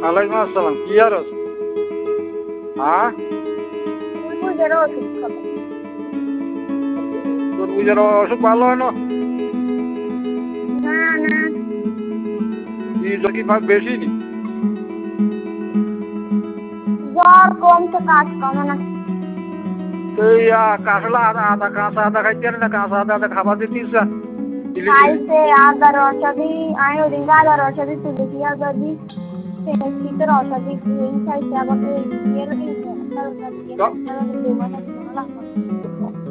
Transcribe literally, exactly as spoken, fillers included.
ওয়ালাইকুম আসসালাম। কি আর আছে? হ্যাঁ, তরমুজেরও ওষুধ খাবো। তরমুজের অসুখ ভালো হয় না? না না, বীজটা কি ভাগ বেশি নি? জ্বর কমছে, কাজ কমে না। এই কাঁচলা আদা আদা কাঁচা আদা খাইতে না, কাঁচা আদা আদা খাবার দিতিস না? খাইছে আদার ঔষধি, আমি ওদিনকে আদার ঔষধি তুলেছি, আদা দি শীতের ঔষধি খাইছে, আবার ইয়ের